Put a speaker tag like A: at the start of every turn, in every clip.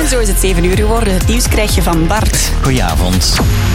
A: Zo is het 7 uur geworden. Het nieuws krijg je van Bart.
B: Goedenavond.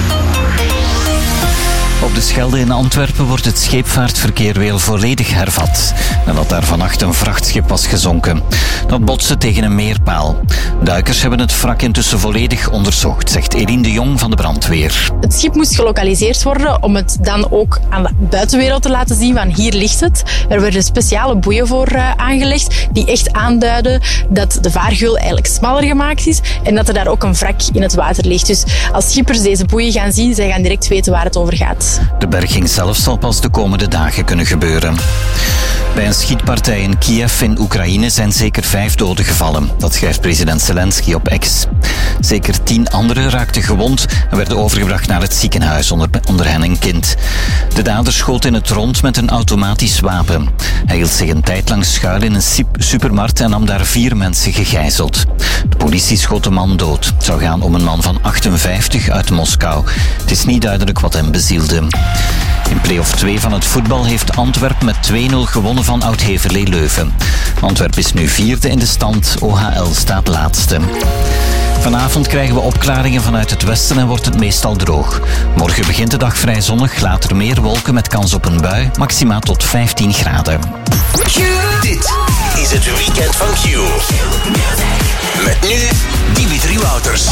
B: Op de Schelde in Antwerpen wordt het scheepvaartverkeer weer volledig hervat. Nadat daar vannacht een vrachtschip was gezonken. Dat botste tegen een meerpaal. Duikers hebben het wrak intussen volledig onderzocht, zegt Eline de Jong van de brandweer.
C: Het schip moest gelokaliseerd worden om het dan ook aan de buitenwereld te laten zien van hier ligt het. Er werden speciale boeien voor aangelegd die echt aanduiden dat de vaargeul eigenlijk smaller gemaakt is en dat er daar ook een wrak in het water ligt. Dus als schippers deze boeien gaan zien, zij gaan direct weten waar het over gaat.
B: De berging zelf zal pas de komende dagen kunnen gebeuren. Bij een schietpartij in Kiev in Oekraïne zijn zeker 5 doden gevallen. Dat schrijft president Zelensky op X. Zeker 10 anderen raakten gewond en werden overgebracht naar het ziekenhuis, onder hen een kind. De dader schoot in het rond met een automatisch wapen. Hij hield zich een tijd lang schuil in een supermarkt en nam daar 4 mensen gegijzeld. De politie schoot de man dood. Het zou gaan om een man van 58 uit Moskou. Het is niet duidelijk wat hem bezielde. In play-off 2 van het voetbal heeft Antwerpen met 2-0 gewonnen van Oud-Heverlee Leuven. Antwerpen is nu 4e in de stand, OHL staat laatste. Vanavond krijgen we opklaringen vanuit het westen en wordt het meestal droog. Morgen begint de dag vrij zonnig, later meer wolken met kans op een bui, maximaal tot 15 graden.
D: Dit is het weekend van Q. Met nu Dimitri Wouters.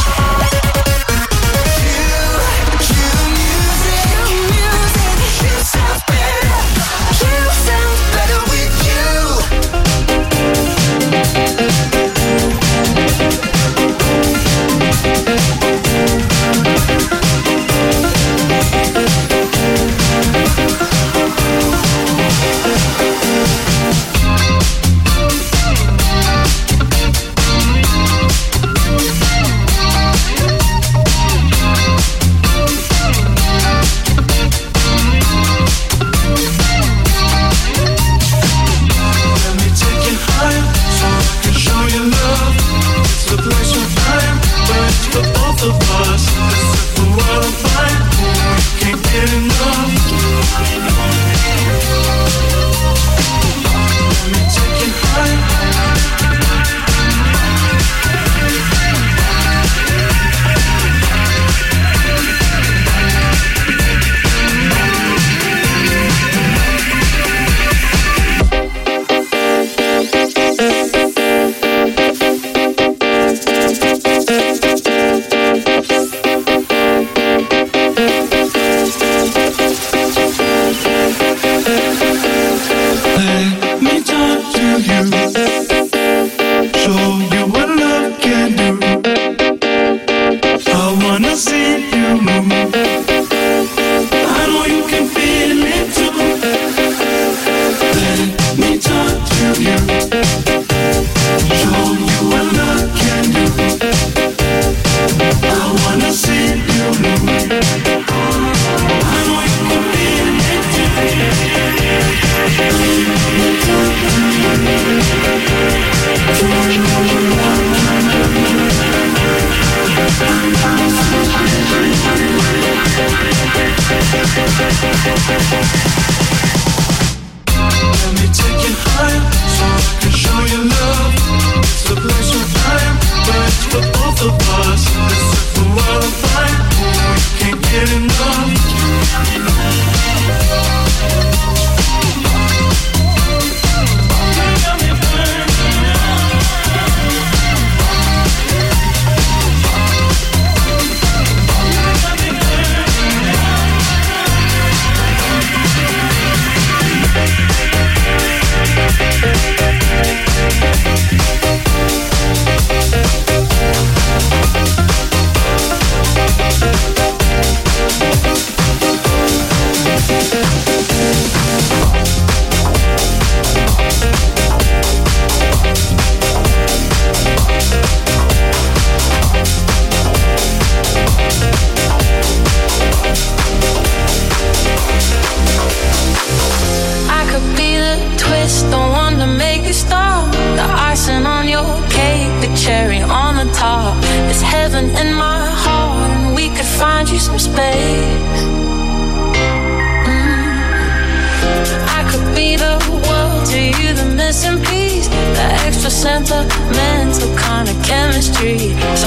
E: Sentimental kind of chemistry.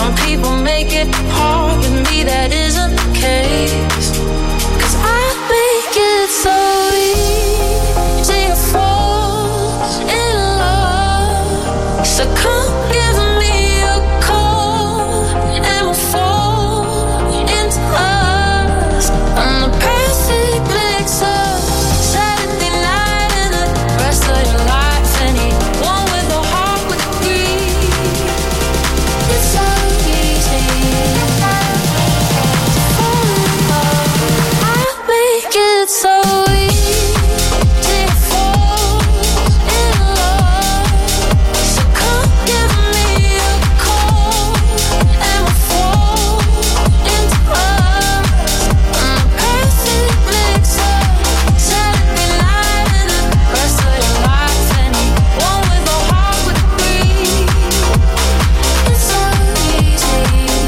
E: it hard with me, that isn't the case. 'Cause I make it so easy to fall in love. So come give me a call and we'll fall into us. I'm the perfect mix of Saturday night and the rest of your life. Anyone with a heart would agree. It's so easy to fall in love. I make it so easy to fall in love. So come give me a call and we'll fall into us. I'm the perfect mix of Saturday night and the rest of your life. Anyone with a heart would agree. It's so easy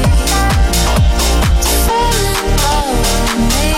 E: to fall in love with me.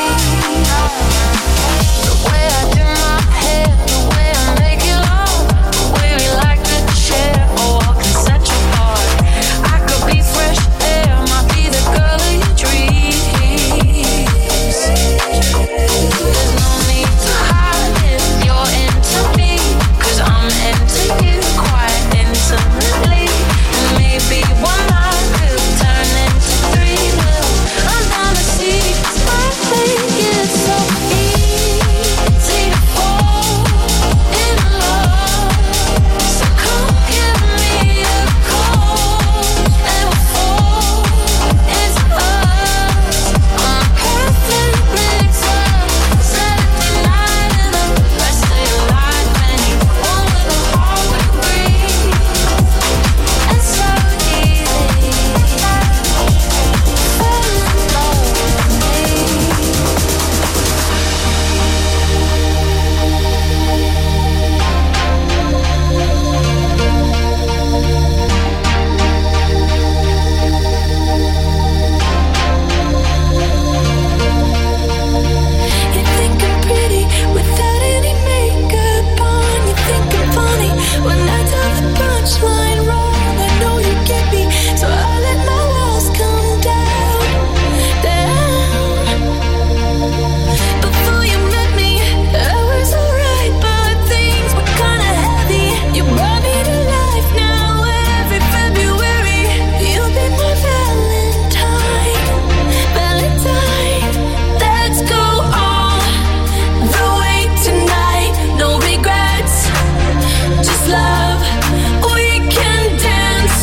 E: The way I do my hair, the way I make it long, the way we like to share, oh, I can set you apart. I could be fresh air, might be the girl of your dreams. There's no need to hide if you're into me, 'cause I'm into you quite intimately. And maybe one night we'll turn into three. Well, I'm down to see, 'cause I think it's so easy to fall in love. So come give me a call and we'll fall into us. I'm a perfect mix of Saturday night and the rest of your life. Anyone with a heart would agree. It's so easy to fall in love with me. You think I'm pretty without any makeup on. You think I'm funny when I tell the punchline wrong. I know you get me, so I let my walls come down, down. Before you met me, I was alright, but things were kinda heavy. You brought me to life now. Every February, you'll be my Valentine, Valentine. Let's go all the way tonight. No regrets, just love. We can dance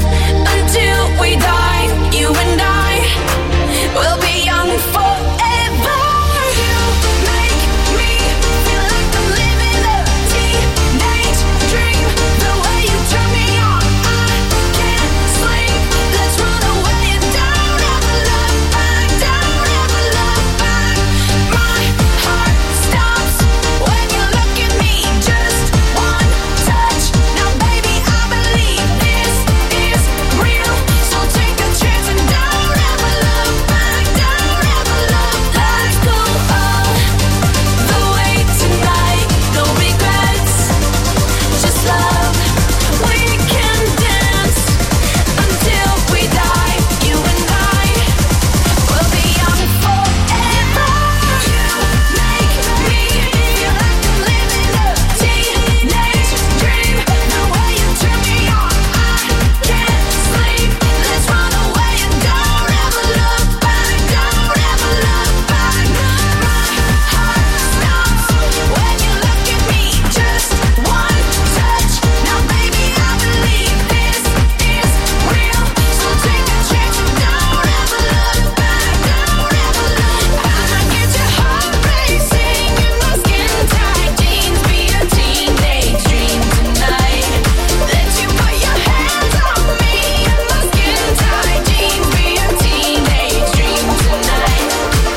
E: until we die. You and I will be young forever. You make me feel like I'm living a teenage dream. The way you turn me on, I can't sleep. Let's run away and don't ever look back, don't ever look back. My heart stops when you look at me. Just one touch, now baby I believe this is real. So take a chance and don't ever look back, don't ever look. Let's go all the way tonight. No regrets, just love. We can dance until we die. You and I will be young forever. You make me feel like I'm living a teenage dream. The way you turn me on, I can't sleep. Let's run away and don't ever look back, don't ever look back. My heart stops when you look at me. Just one touch, now baby I believe this is real. So take a chance and don't ever look back, don't ever look. I'ma get your heart racing in my skin tight jeans. Be a teenage dream tonight. Let you put your hands on me in my skin tight jeans. Be a teenage dream tonight.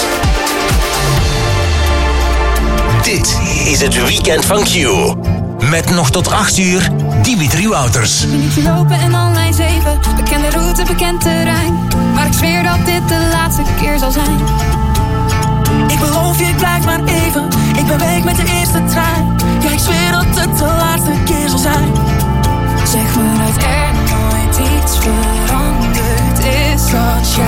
D: Dit is het weekend van Q. Met nog tot 8 uur Dimitri Wouters.
F: Minuutje lopen en online 7. Bekende route, bekend terrein. Maar ik zweer dat dit de laatste keer zal zijn.
G: Ik beloof je, ik blijf maar even. Ik beweeg met de eerste trein. Ja, ik zweer dat het de laatste keer zal zijn.
F: Zeg me dat er nooit iets veranderd is als jij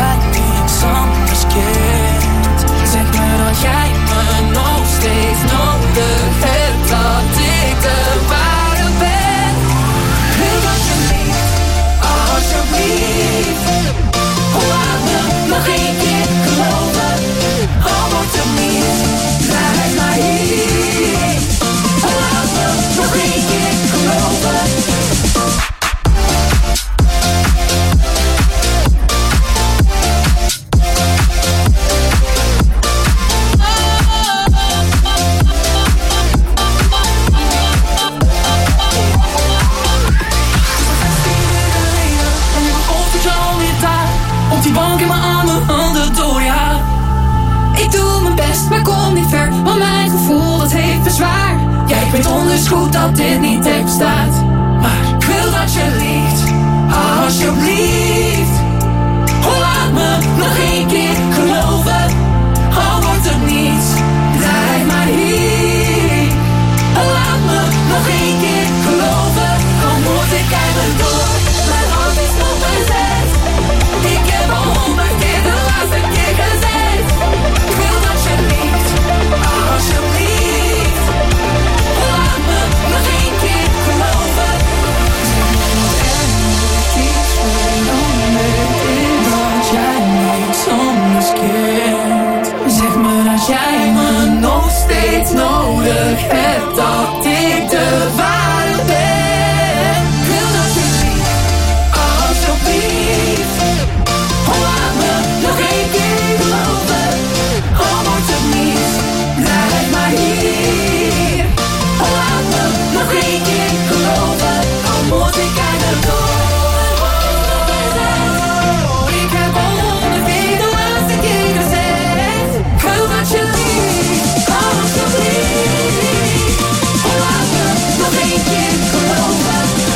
G: op die bank in mijn armen, handen door, ja.
F: Ik doe mijn best, maar kom niet ver, want mijn gevoel dat heeft bezwaar.
G: Ja, ik weet onders goed dat dit niet echt bestaat, maar ik wil dat je liegt, alsjeblieft. Laat me nog één keer geloven, al wordt het niets, blijf maar hier. Laat me nog één keer geloven, al moet ik eigenlijk door. Mijn hand is nog bezet, ik heb al 100 keer de laatste keer gezegd. Ik wil dat je liegt, alsjeblieft. Laat me nog één keer geloven. Iets veranderd dat jij niets anders kent. Zeg me dat jij me nog steeds nodig hebt, dat ik de ware ben. Ik wil dat je liegt, alsjeblieft. Laat me nog één keer geloven, al wordt het niet, blijf maar hier. Laat me nog één keer geloven, al moet ik eigenlijk door. Ik heb al 100 keer de laatste keer gezegd. Ik wil dat je liegt, alsjeblieft. Laat me nog één keer geloven.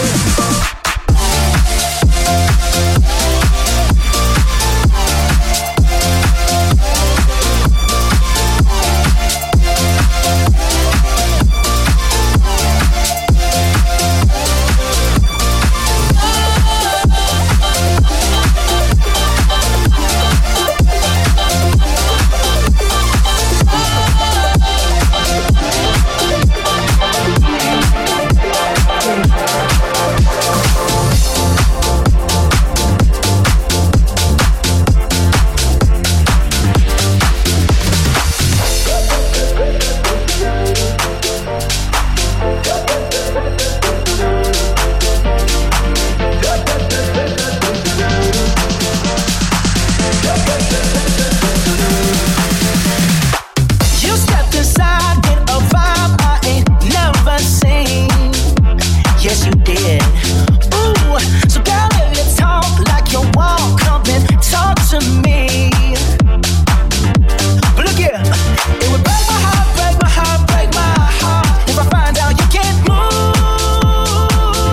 G: You stepped inside with a vibe I ain't never seen. Yes, you did. Ooh, so girl, if you talk like you walk, come and talk to me. But look here, it would break my heart, break my heart, break my heart if I find out you can't move.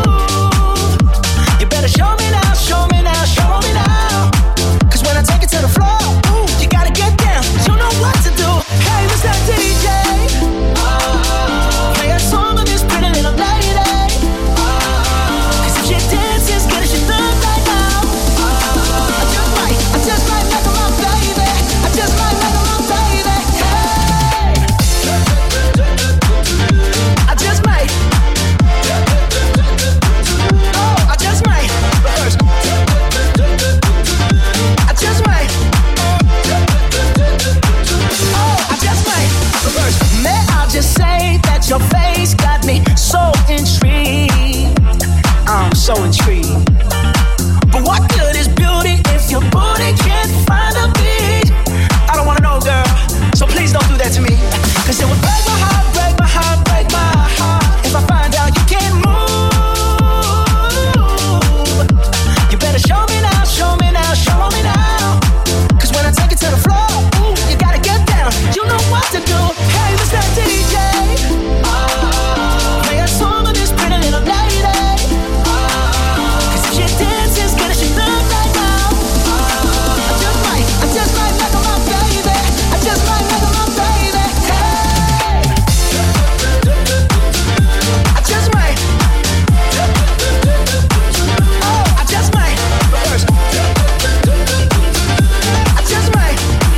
G: You better show me now, show me now, show me now. 'Cause when I take it to the floor, ooh, you gotta get down. You know what to do. Hey, Mr. DJ, play a song of this pretty little lady. 'Cause if she dances, get as she look right now. I just might make her my baby. I just might make her my baby. Hey, I just might. Oh, I just might. But first, I just might. Oh, I just might. But first, may I just say that your face got me so intrigued. I'm so intrigued. But what good is beauty if your booty can't find a beat? I don't wanna know, girl, so please don't do that to me. 'Cause it would break my heart, break my heart, break my heart if I find out you can't move. You better show me now, show me now, show me now. 'Cause when I take it to the floor, ooh, you gotta get down. You know what to do. Hey, Mr. DJ, play a song of this pretty little lady. 'Cause if she dances, get as she look right now. I just might make her my baby. I just might make her my baby. Hey, I just might. Oh, I just might. But first, I just might.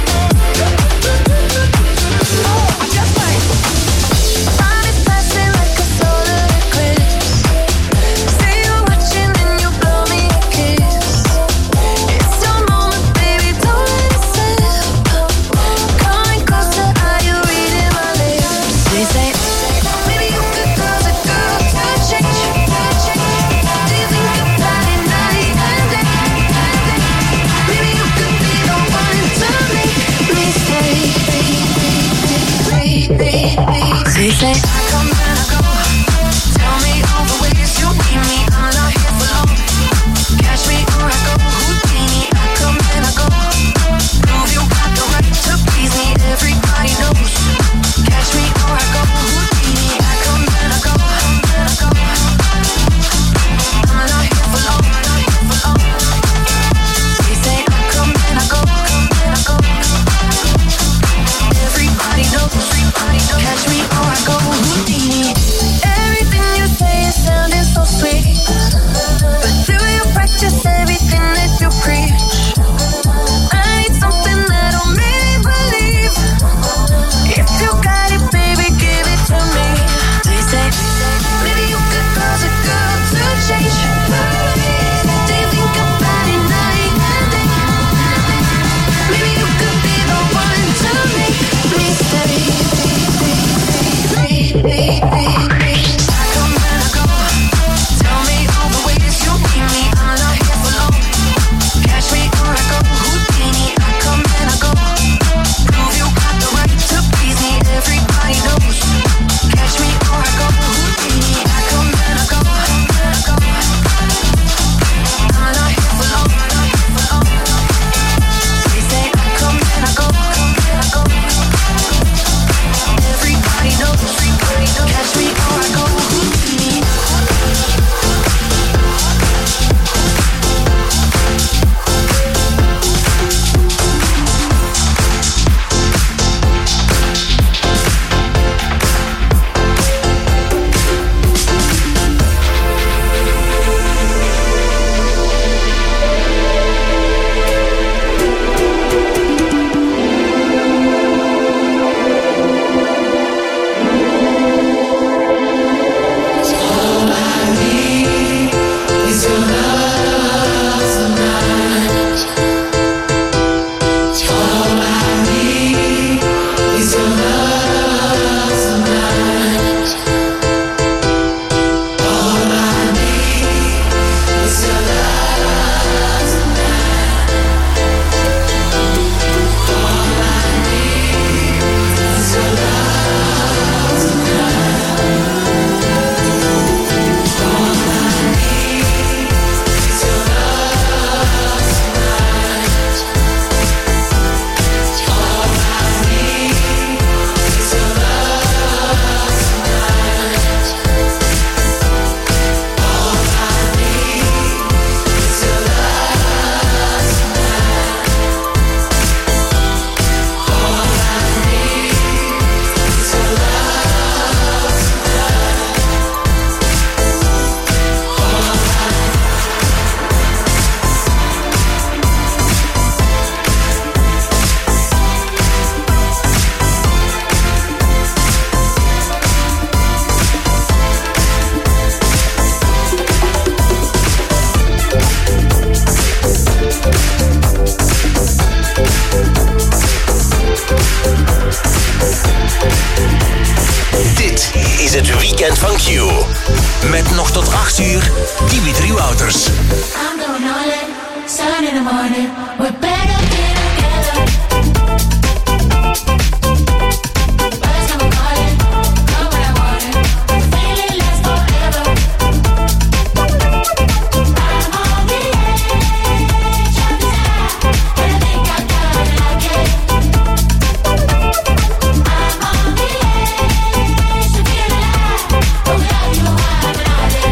G: Oh, I just might.
E: Body's passing like a solar eclipse. Say you're watching and you blow me a kiss. It's your moment, baby, don't let it slip. Coming closer, are you reading my lips? They say, maybe you could cause a girl to change. Do you think about it night and day? Maybe you could be the one to make me stay. They say, I come and I go. Tell me all the ways you need me. I'm not here for long. Catch me or I go Houdini. I come and I
D: van Q. Met nog tot 8 uur Dimitri Wouters.
E: I'm going all in, sun in the morning. We're better than together. Birds come calling, come when I want it. The feeling lasts forever. I'm on the edge of desire, and I think I got it like it. I'm on the edge to feel alive. Oh, how you have an idea.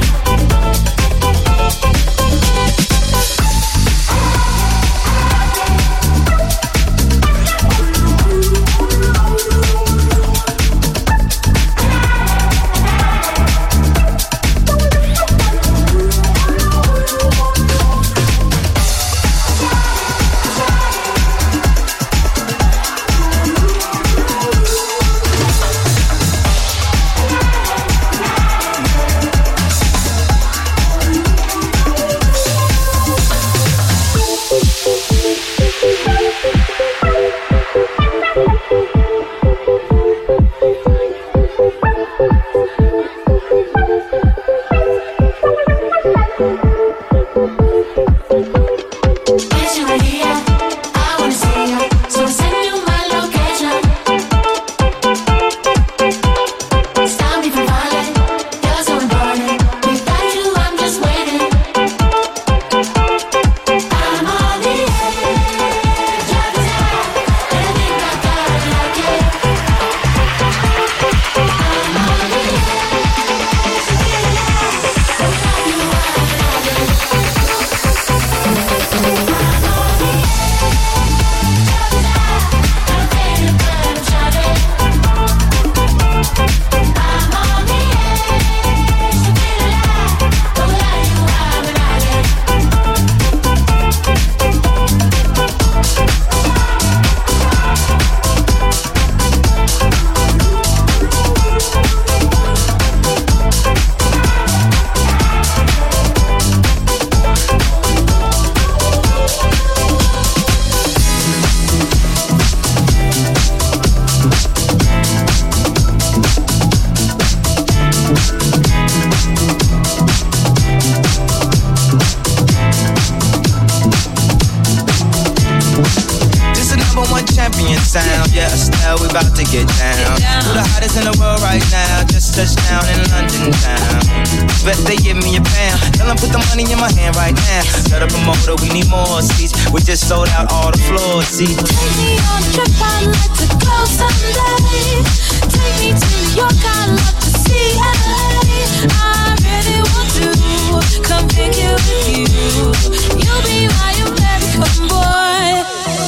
H: sound. Yeah, Estelle, we about to get down. We're the hottest in the world right now. Just touched down in London town. Bet they give me a pound. Tell them put the money in my hand right now. Set up a motor, we need more seats. We just sold out all the floor seats.
E: Take me on a trip, I'd like to go someday. Take me to New York, I'd love to see LA. I really want to come pick you with you. You'll be my American boy.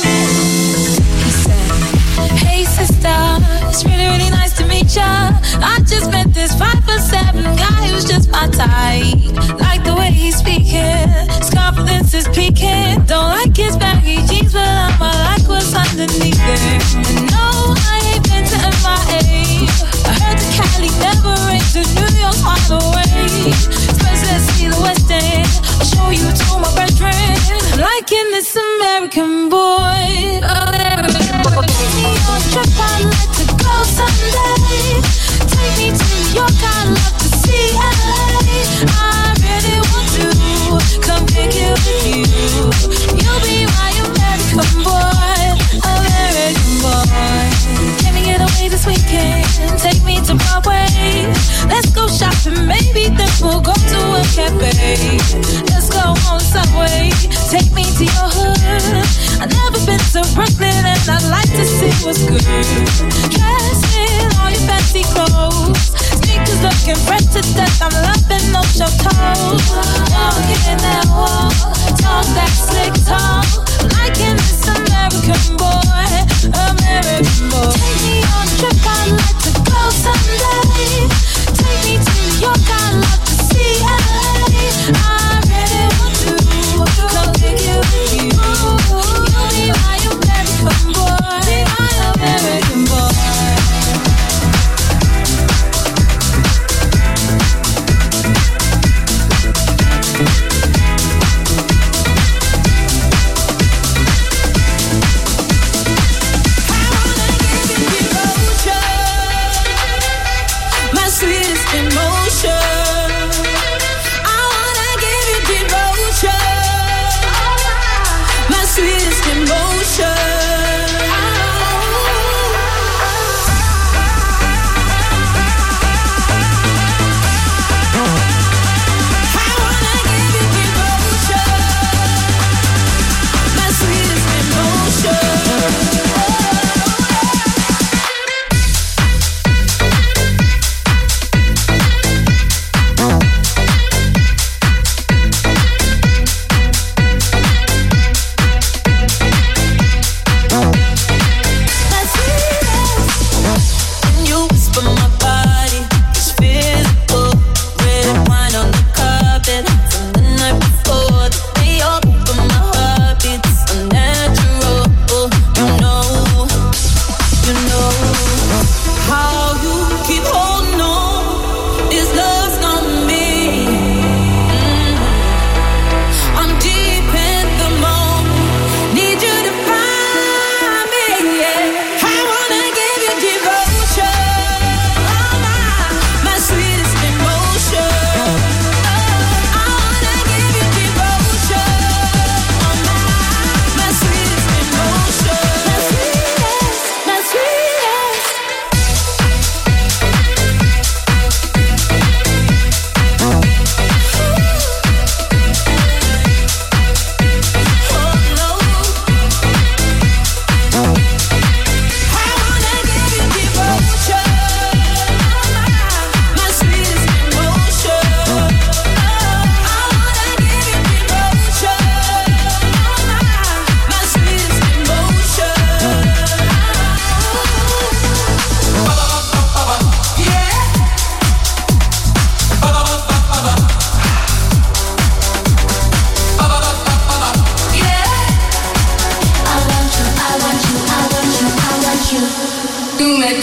E: He said, hey sister, it's really, really nice to meet ya. I just met this 5'7" guy who's just my type. Like the way he's speaking, his confidence is peaking. Don't like his baggy jeans, but I'ma like what's underneath it. And no, I ain't been to MIA. I heard the Cali never rains, the New York's on the way. First let's see the West End, I'll show you to my brethren. I'm liking this American boy. Take me on a trip, I'd like to go someday. Take me to New York, I'd love to see LA. I really want to come pick you with you. You'll be my American boy, American boy. Can we get away this weekend? Take me to Broadway. Let's go shopping, maybe then we'll go to a cafe. Let's go on Subway. Take me to your hood. I've never been to Brooklyn and I'd like to see what's good. Dress in all your fancy clothes. Sneakers looking fresh to death. I'm loving those your toes. Walk in that wall. Talk that slick talk. Liking this American boy. American boy. Take me on a trip, I'd like to go someday. Take me to New York, I'd love to see LA. I really want to come pick you with you. You'll be my American boy, my American boy.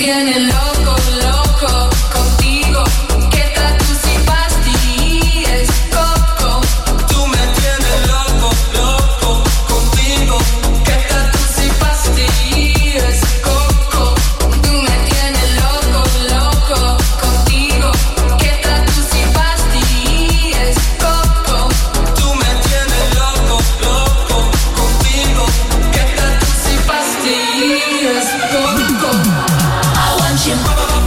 F: tiene loco, loco contigo. Que tatu si es coco.
G: Tú me tienes loco, loco contigo.
F: Que tatu si es coco. Tú me tienes loco, loco contigo. Que tatu si es coco.
G: Tú me tienes loco, loco contigo.
F: Que tatu si es coco.
G: I want you.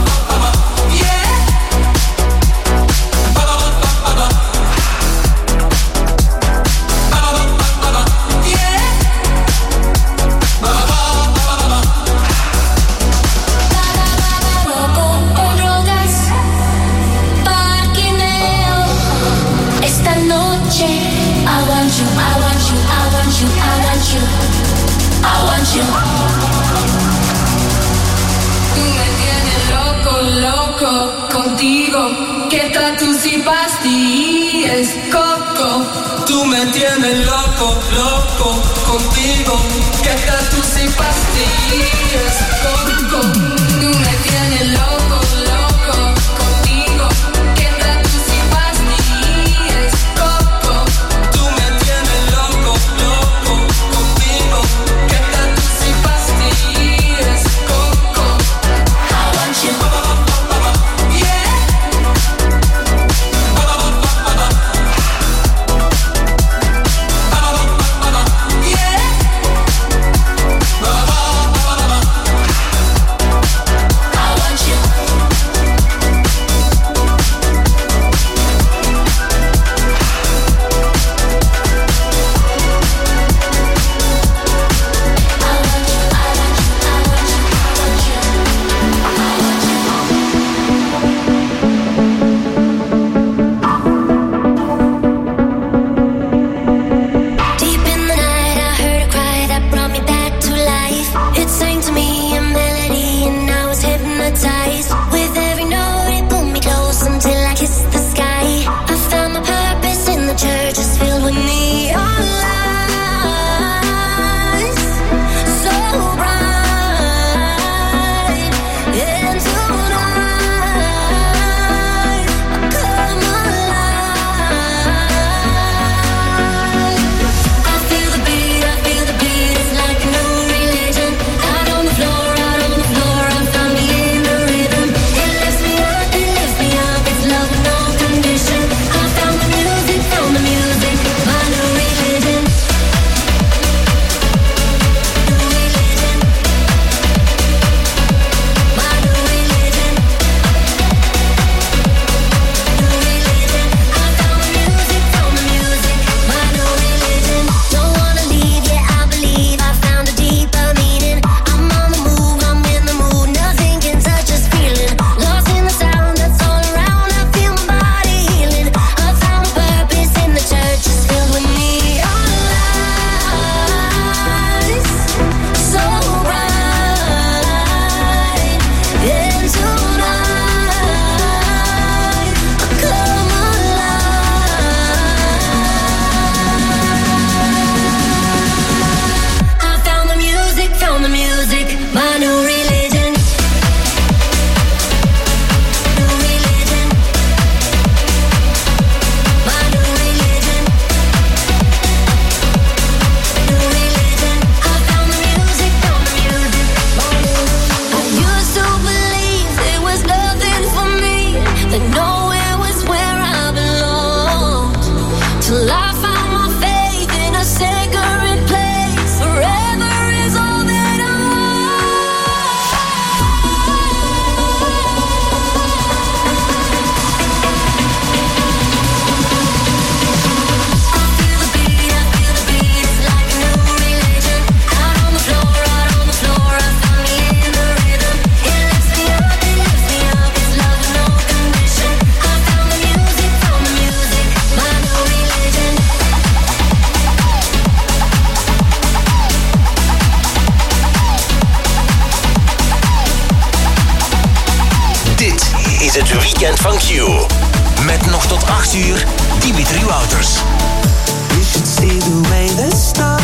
E: Esta noche, I want you, I want you, I want you, I want you, I want you.
F: Tú me tienes loco, loco contigo. Que tatu si es coco.
G: Tú me tienes loco, loco contigo.
F: Que tatu si es coco. Tú me tienes loco, loco contigo. Que tatu si es coco.
G: Tú me tienes loco, loco contigo.
F: Que tatu si es coco.
E: I want you. Deep in the night, I heard a cry that brought me back to life. It sang to me a melody, and I was hypnotized. With every note, it pulled me close until I kissed the sky. I found my purpose in the church, it's filled with neon lights, so bright. And tonight, I come alive. I feel the beat, it's like a new religion. Out on the floor, I found me in the rhythm. It lifts me up, it's love with no condition. I found the music, my new religion. New religion. My new religion. New religion. I found the music, my new religion. Don't wanna leave, yeah, I believe I found a deeper meaning. I'm on the move, I'm in the mood, nothing can touch this feeling. Lost in the sound that's all around, I feel my body healing. I found a purpose in the church, it's filled with neon lights, so bright. And tonight, I come alive. I found the music, my new religion. New religion. My new religion. New religion. I found the music, my new. I used to believe there was nothing for me, that nowhere was where I belonged. Till I found my faith in a sacred place. Forever is all that I feel the beat, it's like a new religion. Out on the floor, I found me in the rhythm. It lifts me up, it's love with no condition. I found the music, my new religion.
D: Dit is het weekend van Q. Met nog tot 8 uur Dimitri Wouters.
I: You should see the way the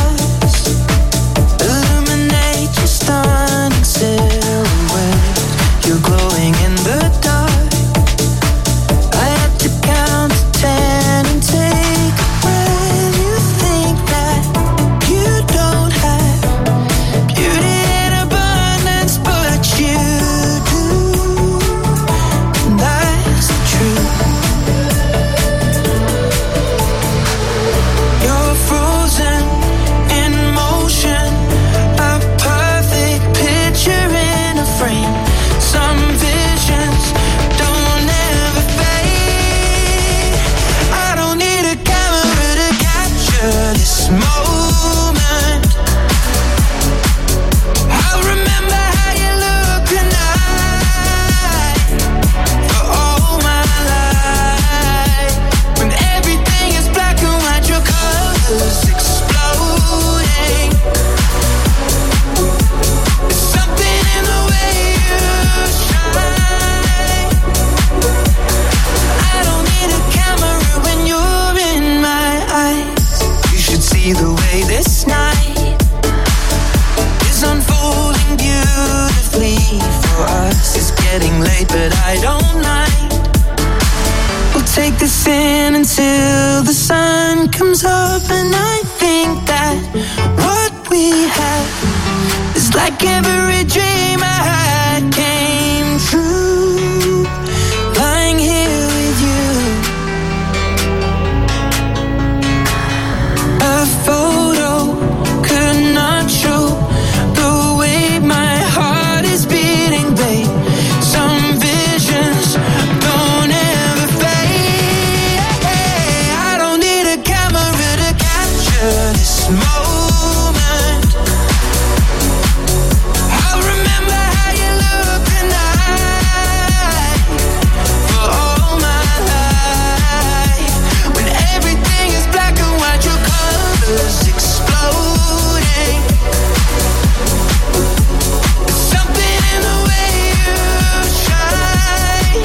I: stars illuminate your stunning silhouette. this night is unfolding beautifully for us. It's getting late, but I don't mind. We'll take this in until the sun comes up, and I think that what we have is like every dream I had came true. Lying here with you, a photo could not show the way my heart is beating, babe. Some visions don't ever fade. I don't need a camera to capture this moment. I'll remember how you look tonight for all my life. When everything is black and white, your colors exploding. There's something in the way you shine.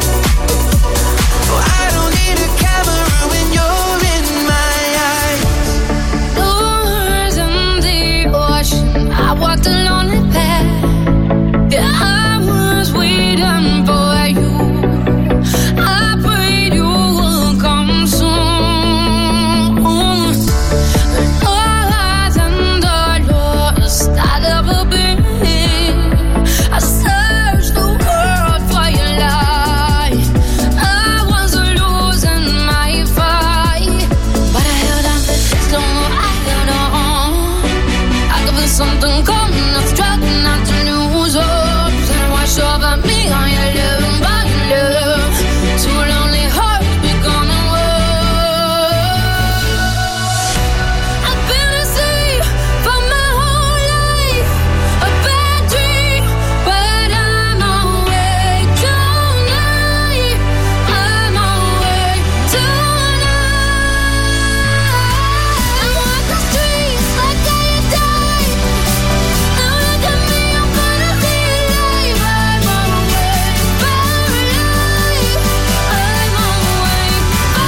I: Oh, I don't need a camera when you're in my eyes.
F: Doors in the ocean, I walked a lonely path. Yeah, I was waiting for you. I prayed you would come soon. No eyes and doors that ever been. I searched the world for your light. I was losing my fight, but I held on for this long. I held on. I could feel something coming, not struggling not to lose hope. Then wash over me on your love, by your love. Two lonely hearts becoming one. I've been asleep for my whole life, a bad dream, but I'm awake tonight. I'm awake tonight. I walk the streets like I died. Now look at me, I'm gonna be alive. I'm awake for life. I'm awake for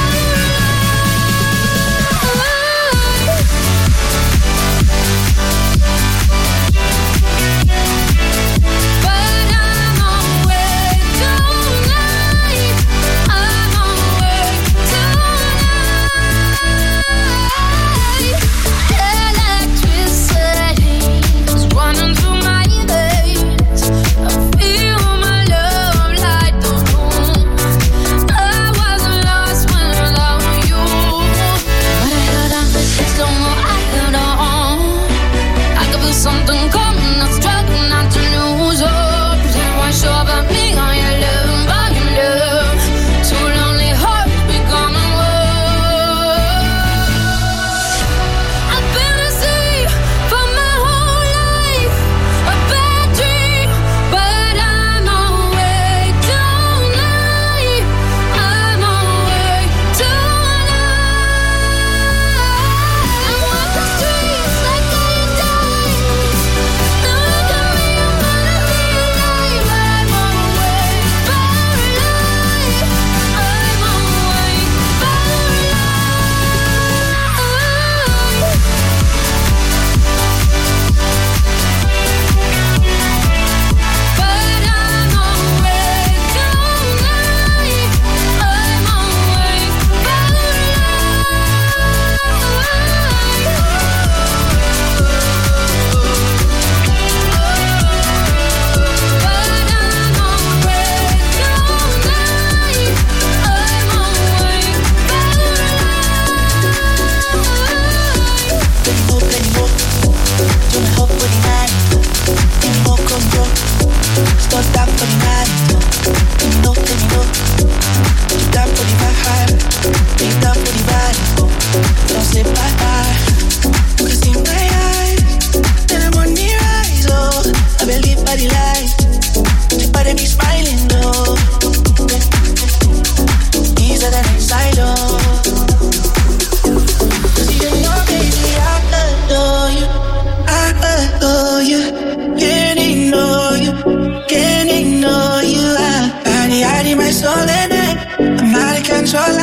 F: life. But I'm awake tonight. I'm awake tonight. Electricity's running through my veins. I feel my love light the room. I was lost without you, but I held on for this long. I held on. I could feel something coming, I'm struggling not to lose hope. Then wash over me on your love, by your love. Two lonely hearts becoming one. I've been asleep for my whole life, a bad dream, but I'm awake tonight. I'm awake tonight. I walk the streets like I died. Now look at me, I'm gonna be alive. I'm awake for life. I'm awake for life. But I'm awake tonight. I'm awake for
I: Don't slip my eye, 'cause in my eyes, then I'm on the rise, oh. I believe by the light, you better be smiling, oh. Easier than inside, oh. 'Cause you know, baby, I adore you, I adore you. Can't ignore you, can't ignore you. I my soul in it, I'm out of control.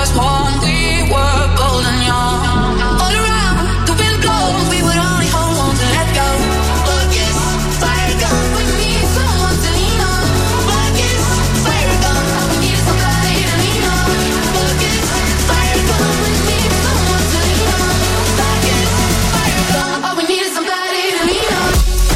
F: was one, we were golden young. All around, the wind blows, we would only hold on to let go. Focus, fire gun, we need someone to lean on. Focus, fire gun, we need somebody to lean on. Focus, fire gun, we need someone to lean on. Focus, fire gun, all we need is somebody to lean on.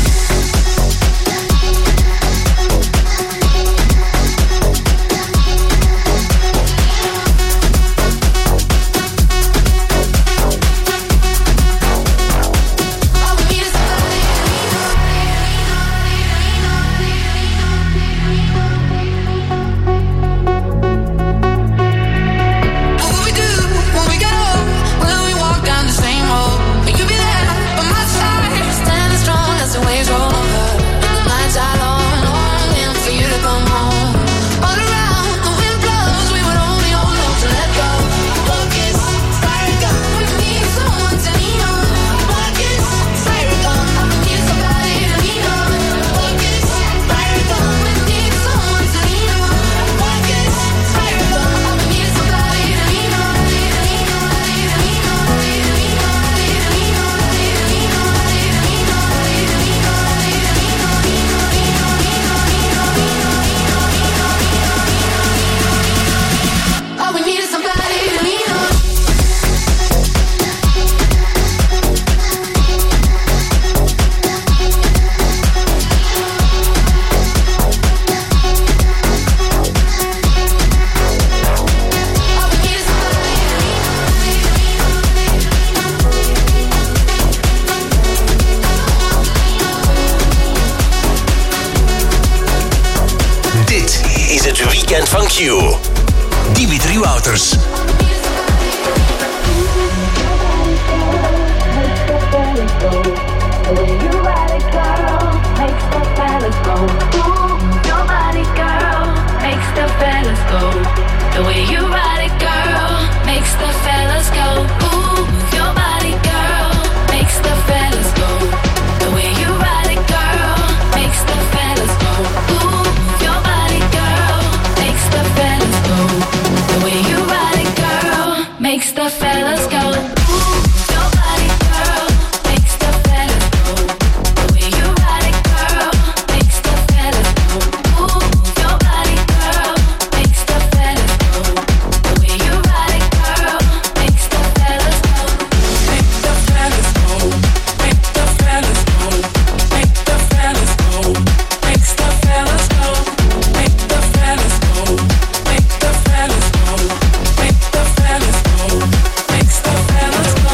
D: Van Q. Dimitri Wouters.
F: The way you ride it, girl, makes the fellas go. Ooh, your body, girl, makes the fellas go. The way you ride it, girl, makes the fellas go. Ooh, your body, girl, makes the fellas go. The way you ride it, girl, makes the fellas go. Ooh, your body, girl, makes the fellas go. The way you ride it, girl, makes the fellas go. Ooh, your body, girl, makes the fellas go. The way you ride it, girl, makes the fellas go.
G: Make the fellas go. Make the fellas go. Make the fellas go. Makes the fellas go. Make the fellas go. Make the fellas go. Make the fellas go. Makes the fellas go.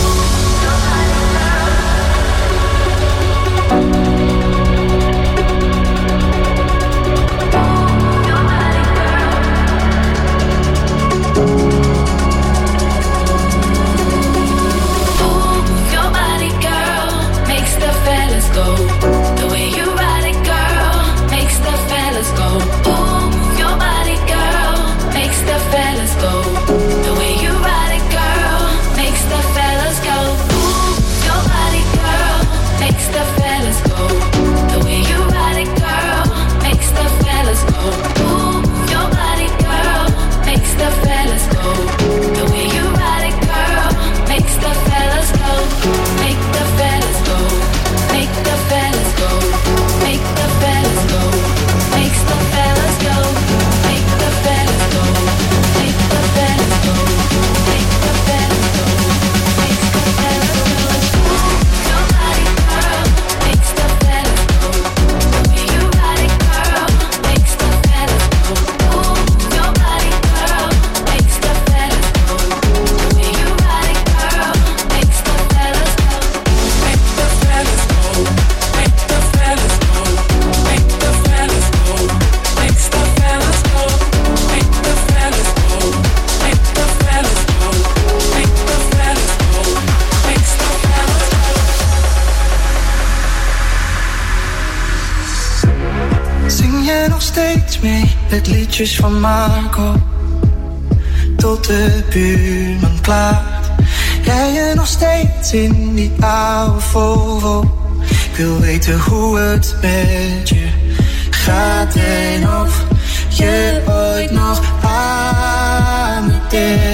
F: Ooh, your body, girl, makes the fellas go. The way you ride it, girl, makes the fellas go. Ooh, your body, girl, makes the fellas go. The way you ride it, girl, makes the fellas go. Ooh, your body, girl, makes the fellas go. The way you ride it, girl, makes the fellas go. Ooh, your body, girl, makes the fellas go. The way you ride it, girl, makes the fellas go. Make the fellas go. Make the fellas go. Make the fellas go. Makes the fellas go. Make the fellas go. Make the fellas go. Make the fellas go. Makes the fellas go. Your body, girl, makes the fellas go. The way you ride it, girl, makes the fellas go. Ooh, your body, girl, makes the fellas go. The way you ride it, girl, makes the fellas go.
G: Make the fellas go. Make the fellas go. Make the fellas go. Makes the fellas go. Make the fellas go. Make the fellas go. Make the fellas go. Makes the fellas go.
I: Zing je nog steeds mee met liedjes van Marco? Tot de buurman klaart. Rij je nog steeds in die oude Volvo? Ik wil weten hoe het met je gaat en of je ooit nog aan me denkt.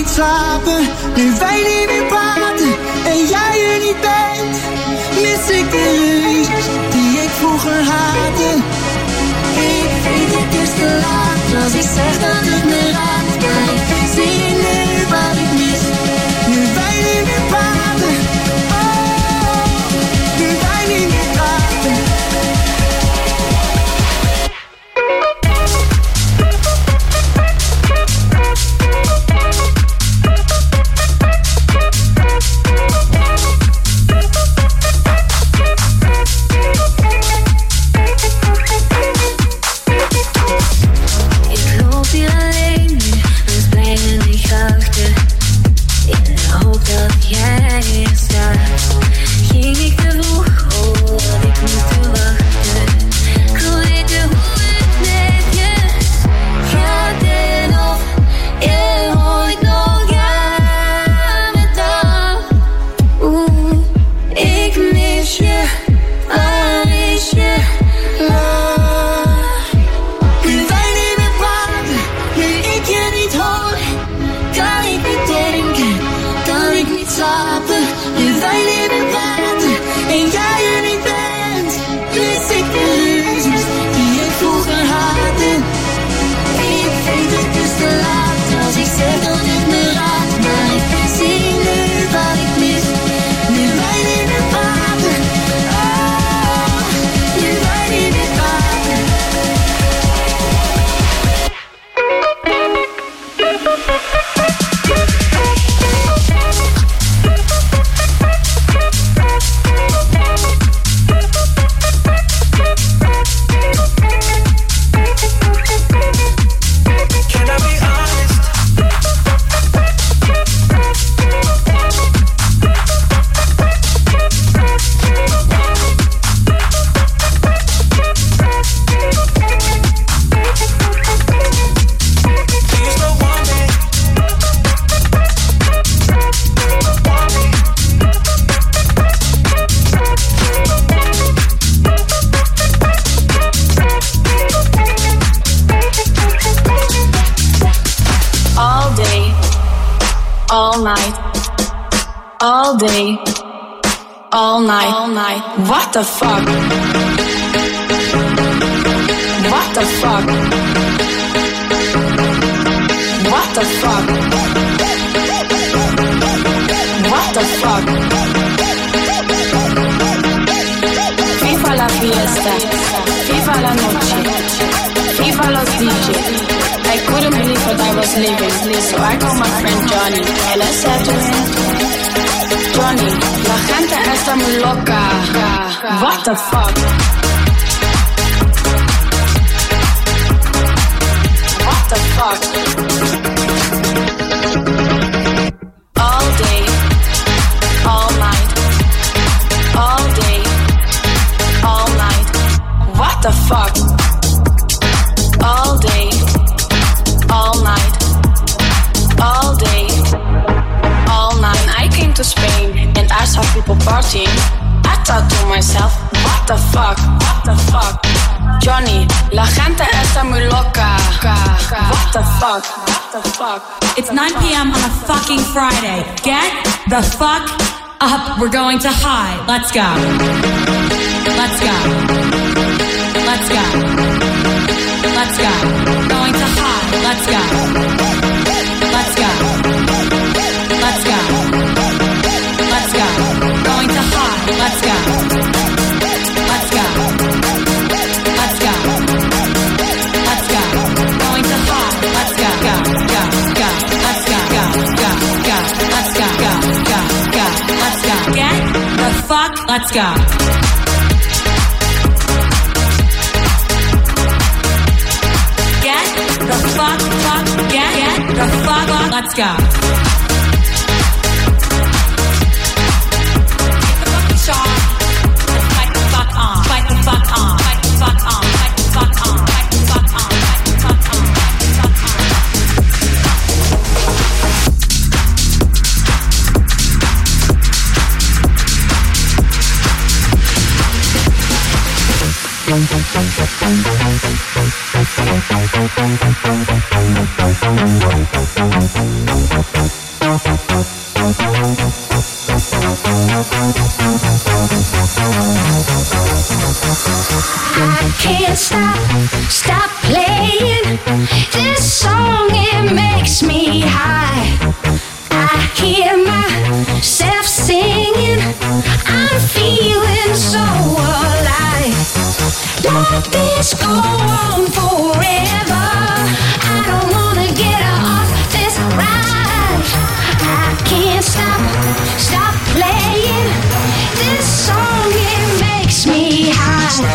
I: niet slapen, nu wij niet meer praten en jij er niet bent. Mis ik de ruzies die ik vroeger haatte. Ik weet het is te laat als ik zeg dat het me raakt. Maar ik zie nu wat ik mis, nu wij niet meer praten. Oh, nu wij niet meer praten.
J: all day, all night. What the fuck? What the fuck? What the fuck? What the fuck? Viva la fiesta, viva la noche, viva los DJs. I couldn't believe what I was living, so I called my friend Johnny and I said to him, Johnny, la gente está muy loca. What the fuck? What the fuck? All day, all night, all day, all night. What the fuck? All day, all night, all day, all night. When I came to Spain and I saw people partying, I thought to myself, what the fuck, what the fuck? Johnny, la gente está muy loca. What the fuck, what the fuck?
K: It's 9 p.m. on a fucking Friday. Get the fuck up. We're going to high. Let's go. Let's go. Let's go. Let's go. Going to high. Let's go. Let's go. Let's go. Let's go. Going to high. Let's go. Let's go. Let's go. Let's go. Going to high. Let's go. Go. Go. Go. Let's go. Go. Go. Go. Let's go. Go. Go. Go. Let's go. Get the fuck. Let's go. The fuck, get the fuck, let's go. Take the fucking shot. Let's fight the fuck on. Fight the fuck on. Fight the fuck on. Fight the fuck on. Fight the fuck on. Fight the fuck on. Fight the fuck on.
F: feeling so alive. Let this go on forever. I don't wanna get off this ride. I can't stop playing this song. It makes me high.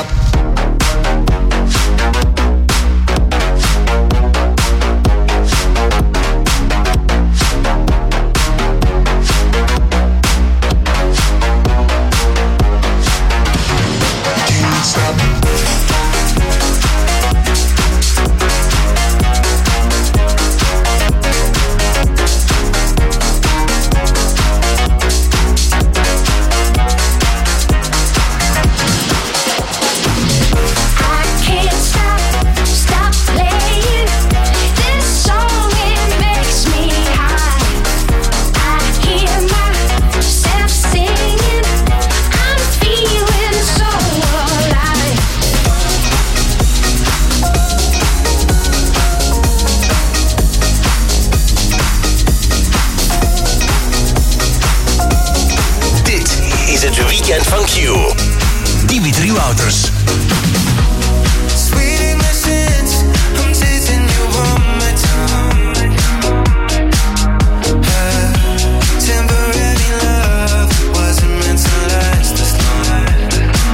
D: Dimitri Wouters.
I: Sweet innocence, I'm tasting you one more time. Temporary love wasn't meant to last this long.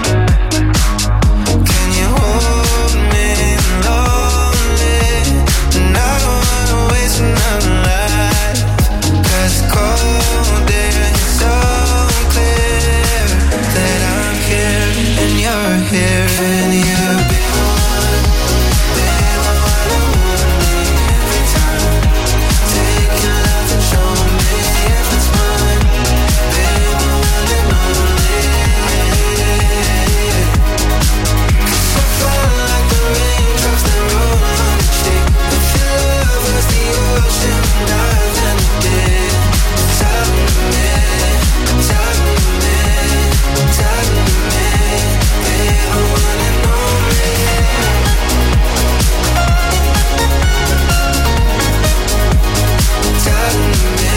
I: Can you hold me lonely? And I don't wanna waste another life. 'Cause cold air is so clear that I'm here and you're here and you've been one, been one and only every time. Take your love and show me if it's mine. Been one and only. 'Cause I fall like the raindrops that roll on the cheek. If your love was the ocean, I'd then dig. Talk to me, talk to me, talk to me. Been one and only. Talk to me.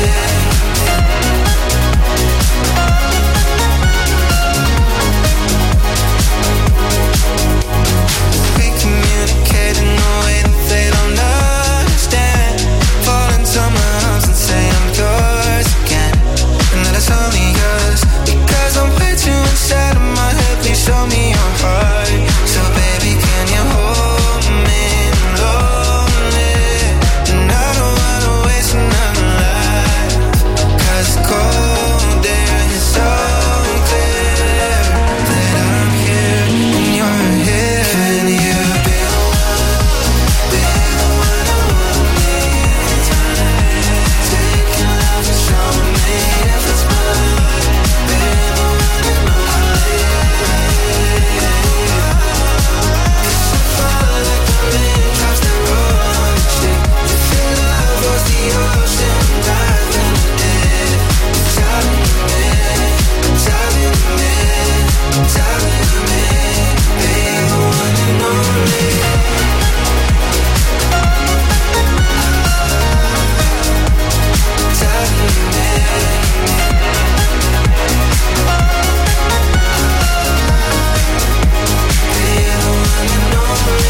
I: We communicate in a way that they don't understand. Fall into my arms and say I'm yours again, and that it's only yours because I'm with you inside of my head. Please show me your heart. So baby, can you hold me lonely? And I don't wanna waste another life. 'Cause cold air is so clear that I'm here and you're here and you've been one and only time. Take your love and show me if it's mine. Been one and only. 'Cause I fall like the raindrops that roll on the cheek. If your love was the ocean, I'd then dig. Talk to me, talk to me, talk to me. Been one and only. Talk to me. Been one and only.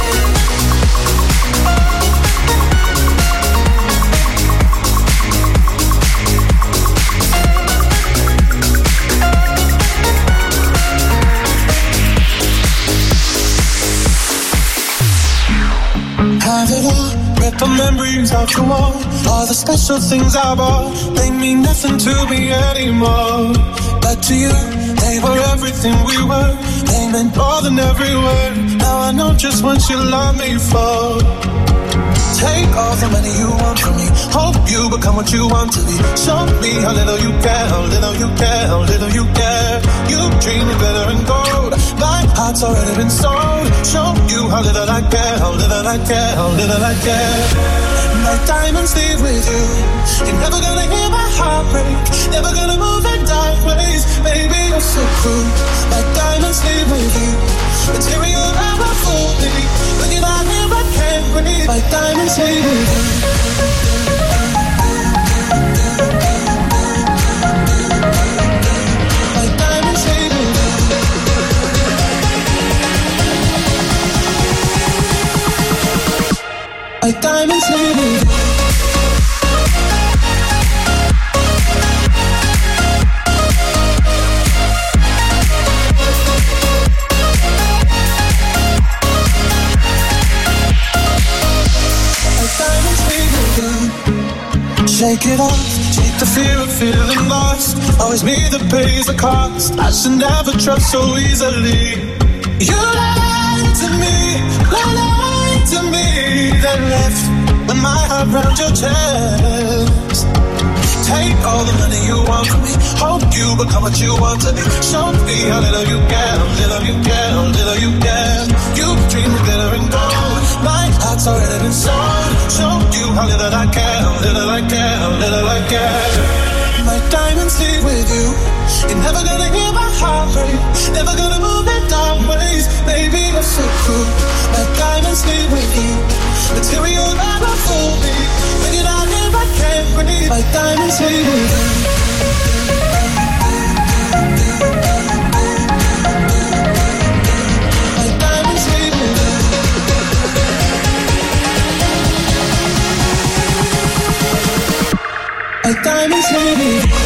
L: Have it all, rip the memories out your wall. All the special things I bought, they mean nothing to me anymore. But to you, they were everything we were. They meant more than every word. Now I know just what you love me for. Take all the money you want from me. Hope you become what you want to be. Show me how little you care, how little you care, how little you care. You dream of glitter and gold. My heart's already been sold. Show you how little I care, how little I care, how little I care. My diamonds leave with you. You're never gonna hear my heart break. Never gonna move in dark ways. Baby, you're so cool. My diamonds leave with you. Material never fool me. When you're not here, I can't breathe. My diamonds leave with you. My diamonds Shake it off, shake the fear of feeling lost. Always me that pays the cost. I should never trust so easily. You lied to me, then left with my heart round your chest. Take all the money you want from me. Hope you become what you want to be. Show me how little you can, little you can, little you can. You dream of glitter and gold. My heart's already been sold. Show you how little I can, little I can, little I can. My diamonds leave with you. You're never gonna hear my heart break. Never gonna move it down ways. Baby, you're so cool. My diamonds leave with you. Material never fool me. When you're not here, I can't breathe. My diamonds leave with you. My diamonds leave with you. My diamonds leave with you.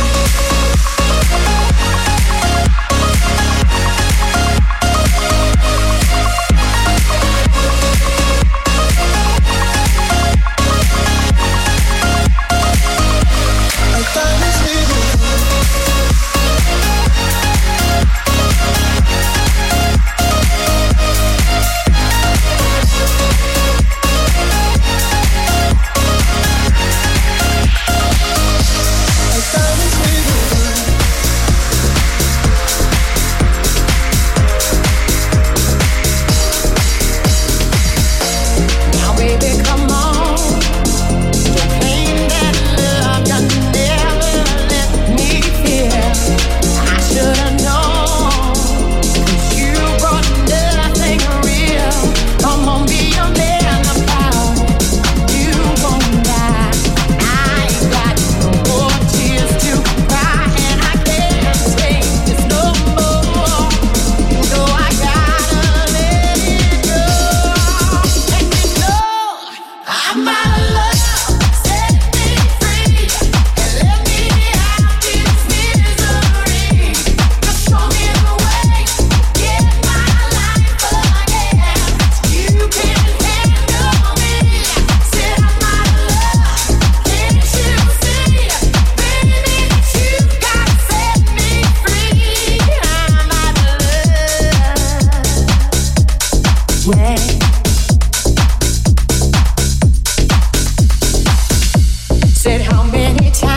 L: Said how many times